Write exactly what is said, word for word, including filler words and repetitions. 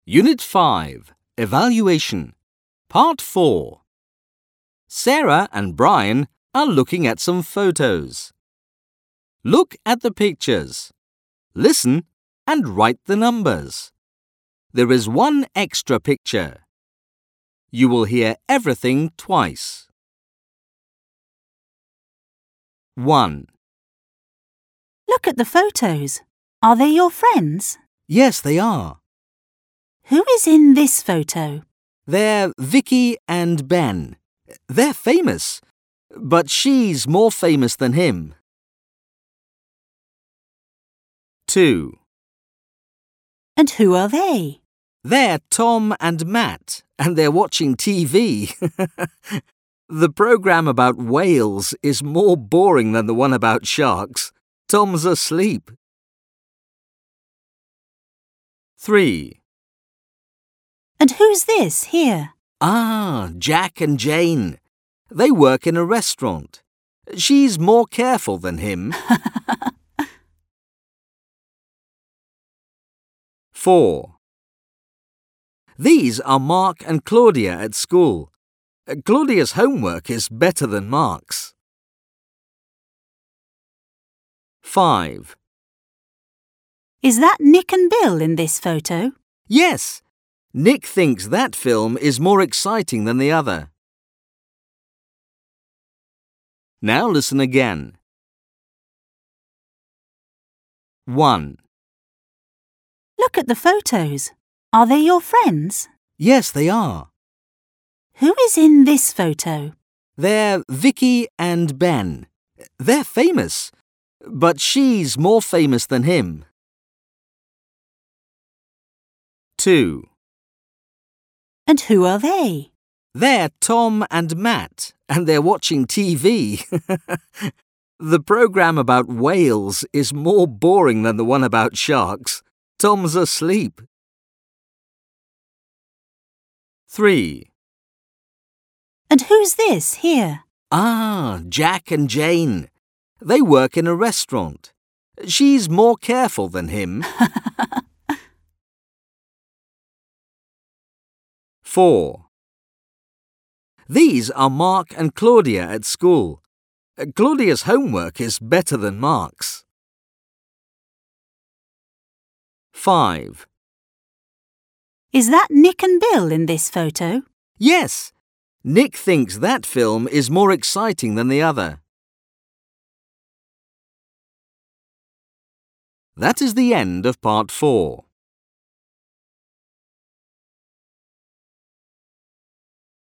Unit five, Evaluation, Part four. Sarah and Brian are looking at some photos. Look at the pictures. Listen and write the numbers. There is one extra picture. You will hear everything twice. one. Look at the photos. Are they your friends? Yes, they are. Who is in this photo? They're Vicky and Ben. They're famous, but she's more famous than him. two. And who are they? They're Tom and Matt, and they're watching T V. The program about whales is more boring than the one about sharks. Tom's asleep. three. And who's this here? Ah, Jack and Jane. They work in a restaurant. She's more careful than him. four. These are Mark and Claudia at school. Claudia's homework is better than Mark's. five. Is that Nick and Bill in this photo? Yes, Nick thinks that film is more exciting than the other. Now listen again. one. Look at the photos. Are they your friends? Yes, they are. Who is in this photo? They're Vicky and Ben. They're famous, but she's more famous than him. two. And who are they? They're Tom and Matt, and they're watching T V. The program about whales is more boring than the one about sharks. Tom's asleep. three. And who's this here? Ah, Jack and Jane. They work in a restaurant. She's more careful than him. four. These are Mark and Claudia at school. Claudia's homework is better than Mark's. five. Is that Nick and Bill in this photo? Yes, Nick thinks that film is more exciting than the other. That is the end of part four.